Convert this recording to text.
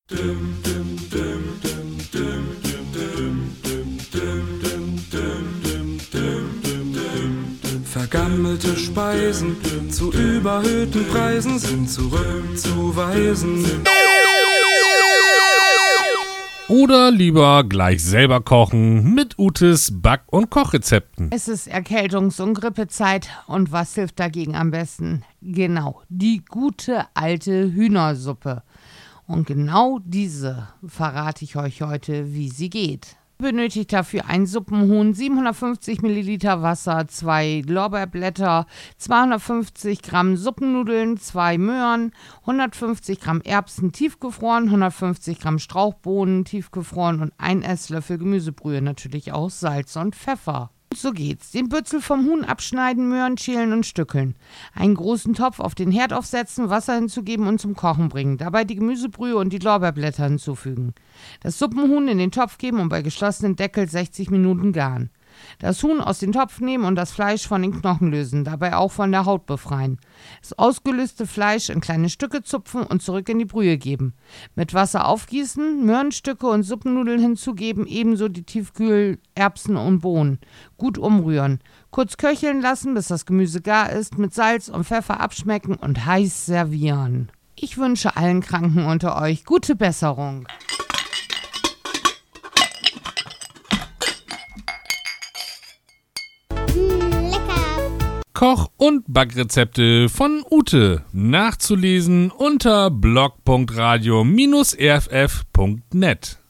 Vergammelte Speisen zu überhöhten Preisen sind zurückzuweisen. Oder lieber gleich selber kochen mit Utes Back- und Kochrezepten. Es ist Erkältungs- und Grippezeit und was hilft dagegen am besten? Genau, die gute alte Hühnersuppe. Und genau diese verrate ich euch heute, wie sie geht. Benötigt dafür ein Suppenhuhn, 750 Milliliter Wasser, 2 Lorbeerblätter, 250 Gramm Suppennudeln, 2 Möhren, 150 Gramm Erbsen tiefgefroren, 150 Gramm Strauchbohnen tiefgefroren und 1 Esslöffel Gemüsebrühe, natürlich auch Salz und Pfeffer. Und so geht's. Den Bützel vom Huhn abschneiden, Möhren schälen und stückeln. Einen großen Topf auf den Herd aufsetzen, Wasser hinzugeben und zum Kochen bringen. Dabei die Gemüsebrühe und die Lorbeerblätter hinzufügen. Das Suppenhuhn in den Topf geben und bei geschlossenem Deckel 60 Minuten garen. Das Huhn aus dem Topf nehmen und das Fleisch von den Knochen lösen, dabei auch von der Haut befreien. Das ausgelöste Fleisch in kleine Stücke zupfen und zurück in die Brühe geben. Mit Wasser aufgießen, Möhrenstücke und Suppennudeln hinzugeben, ebenso die Tiefkühlerbsen und Bohnen. Gut umrühren. Kurz köcheln lassen, bis das Gemüse gar ist, mit Salz und Pfeffer abschmecken und heiß servieren. Ich wünsche allen Kranken unter euch gute Besserung. Koch- und Backrezepte von Ute. Nachzulesen unter blog.radio-rff.net.